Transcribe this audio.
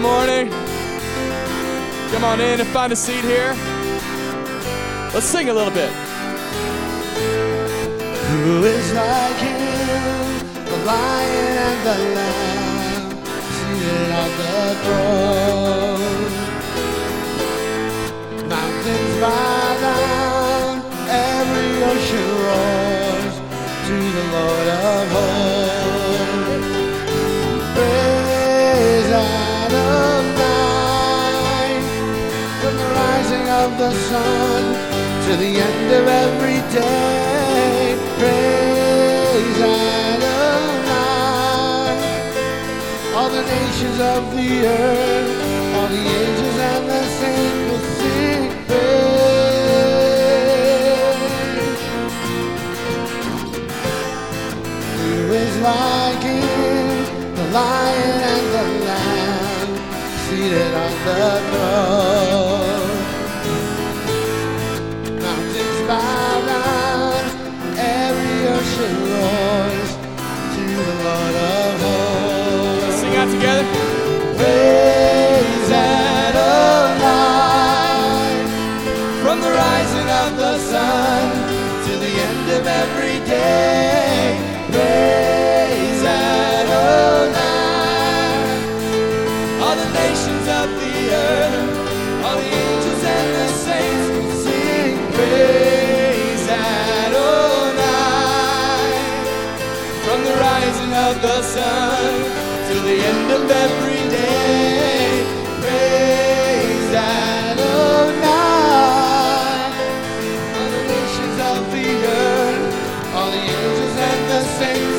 morning. Come on in and find a seat here. Let's sing a little bit. Who is like him, the lion and the lamb, seated on the throne? Mountains bow down, every ocean roars to the Lord of hosts. Praise Adonai, from the rising of the sun to the end of every day. Praise Adonai. All the nations of the earth, all the angels and the saints will sing praise. Who is like him, the lion and the lamb, seated on the throne? Mountains bow down, every ocean roars to the Lord of hosts. Let's sing out together. Praise Adonai, from the rising of the sun to the end of every day. Praise Adonai. All the nations of the earth, all the angels and the saints will sing praise Adonai. From the rising of the sun to the end of every day, praise Adonai. All the nations of the earth, all the angels and the saints